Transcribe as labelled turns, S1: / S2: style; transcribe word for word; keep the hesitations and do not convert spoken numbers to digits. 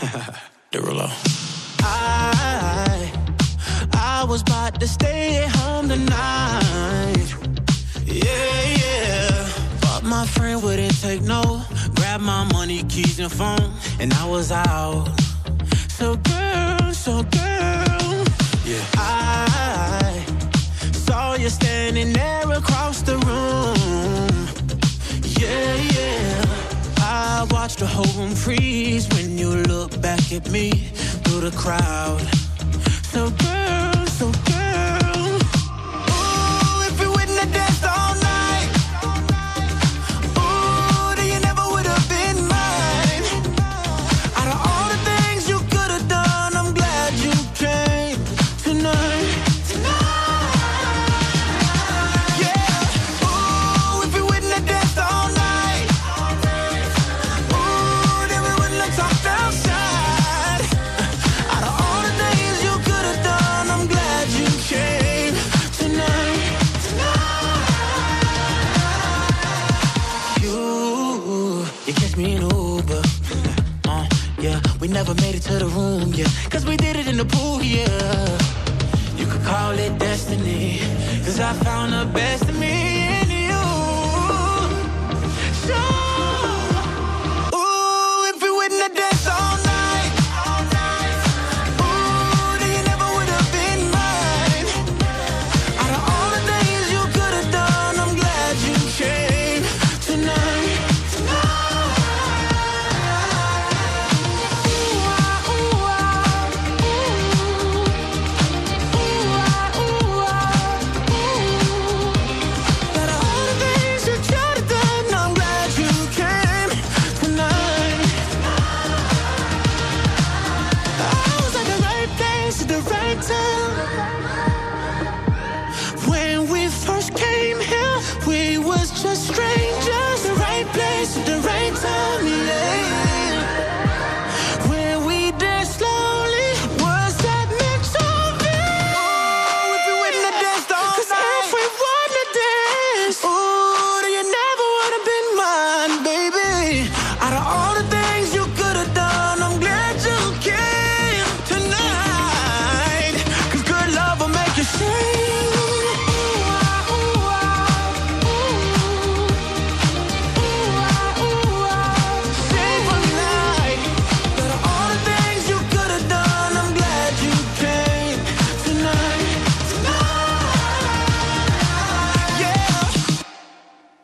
S1: Derulo.
S2: I, I was about to stay at home tonight. Yeah, yeah. But my friend wouldn't take no. Grabbed my money, keys, and phone, and I was out. So girl, so girl, yeah. I saw you standing there across the room. Yeah, yeah. I watched the whole room freeze when you look back at me through the crowd. So girl, so girl, ooh, if we wouldn't have danced all night, ooh, then you never would have been mine. Out of all the things you could have done, I'm glad you came tonight. Yeah, ooh, if we wouldn't have danced all night, ooh, then we wouldn't have talked outside. Out of all the things you could have done, I'm glad you came tonight. You, you catch me in Uber. Uh, yeah, we never made it to the room, yeah. Cause we did it in the pool, yeah. You could call it destiny. Cause I found the best in me in you. So, ooh, if we wouldn't have danced all night, ooh, then you never would have been mine. Out of all the things you could have done, I'm glad you came tonight. Out of all the things you could have done, I'm glad you came tonight. I was at the right place at the right time.